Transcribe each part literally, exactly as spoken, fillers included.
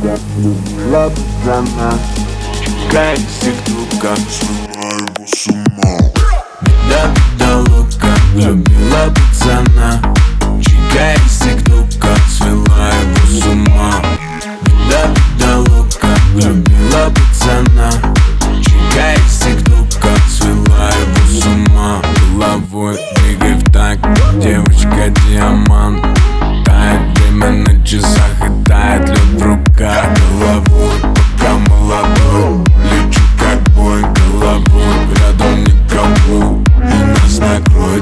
Любила пацана, чекай сектука, свела его с ума. Беда, беда, лодка, любила пацана, чекай сектука, свела его с ума. Беда, беда, лодка, любила пацана, чекай сектука, свела его с ума. Головой двигай в такт, девочка диамант. Тает время на часах и тает лед в руках. Головой, пока молодой, лечу как бой. Головой, рядом никого, и нас накроет.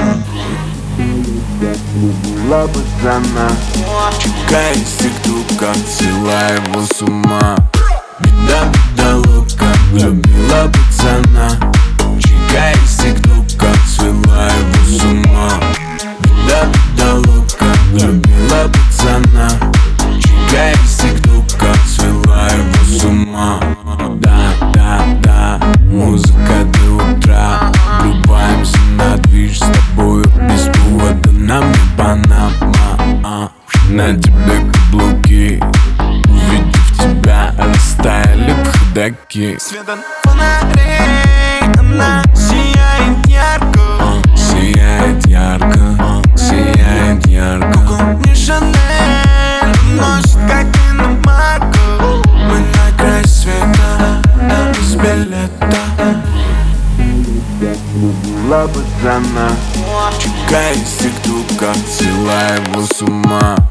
Любила пацана, чекай сектука, свела его с ума. Беда, беда, лодка, любила пацана, чекай сектука, свела его с ума. Беда, беда, лодка, любила пацана, чекай сектука, свела его с ума. Да, да, да, музыка до утра. Врубаемся на движ с тобою, без повода нам не Панама. На тебе каблуки, увидев тебя, растаяли б ходаки. Свет от фонарей, она сияет ярко, uh, Сияет ярко, uh, сияет ярко. Коко не Шанель, носит как иномарка. Мы на край света, без билета. Любила пацана, чекай сектука, свела его с ума.